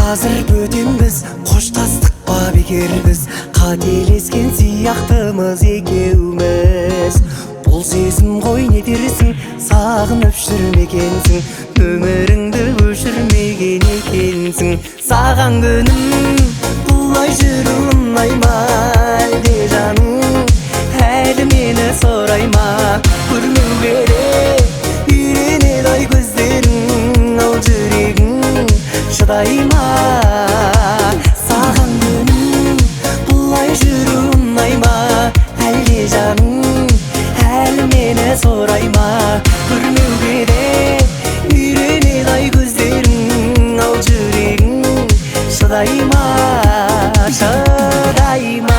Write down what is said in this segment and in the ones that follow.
Азыр бөтен біз, қоштастық па бекер біз, қателескен сияқтымыз екеуміз. Бұл сезім ғой не дерсің, сағынып жүрмегенсің, өміріңді өшірмеген екенсің. Саған күнім бұлай жүру ұнай ма, әлде жаным әлі мені сұрай ма? Көрмеуге де үйренеді ай көздерің, ал жүрегің шыдай ма? Саған күнім бұлай жүру ұнай ма, әлде жаным әлі мені сұрай ма? Көрмеуге де үйренеді ай көздерің, ал жүрегің шыдай ма, шыдай ма?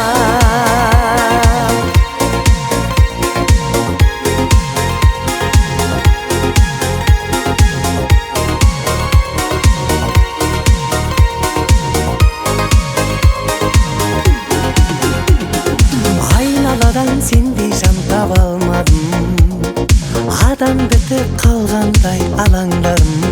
Айналадан сендей жан таба алмадым, адам бітіп қалғандай алаңдадым.